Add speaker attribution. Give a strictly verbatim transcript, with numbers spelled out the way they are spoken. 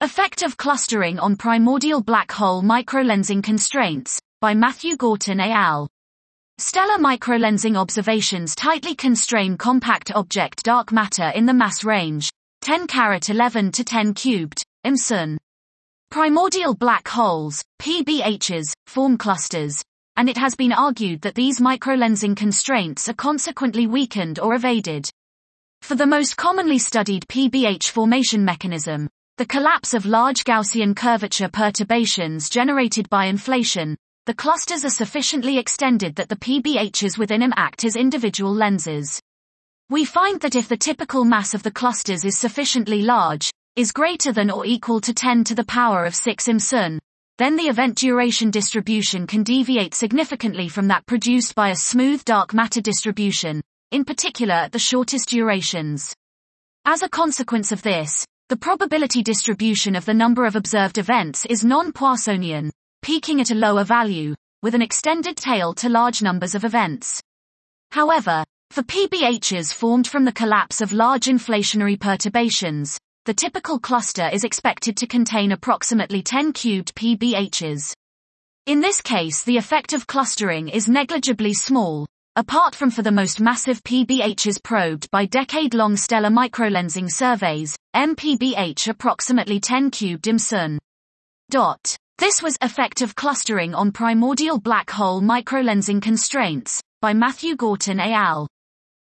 Speaker 1: Effect of clustering on primordial black hole microlensing constraints, by Matthew Gorton et al. Stellar microlensing observations tightly constrain compact object dark matter in the mass range, ten carat eleven to ten cubed, M S U N. Primordial black holes, P B Hs, form clusters, and it has been argued that these microlensing constraints are consequently weakened or evaded. For the most commonly studied P B H formation mechanism, the collapse of large Gaussian curvature perturbations generated by inflation, the clusters are sufficiently extended that the P B Hs within them act as individual lenses. We find that if the typical mass of the clusters is sufficiently large, is greater than or equal to ten to the power of six M S U N, then the event duration distribution can deviate significantly from that produced by a smooth dark matter distribution, in particular at the shortest durations. As a consequence of this, the probability distribution of the number of observed events is non-Poissonian, peaking at a lower value, with an extended tail to large numbers of events. However, for P B Hs formed from the collapse of large inflationary perturbations, the typical cluster is expected to contain approximately ten cubed P B Hs. In this case, the effect of clustering is negligibly small, apart from for the most massive P B Hs probed by decade-long stellar microlensing surveys, M P B H approximately ten cubed M S U N. Dot. This was Effect of Clustering on Primordial Black Hole Microlensing Constraints, by Matthew Gorton et al.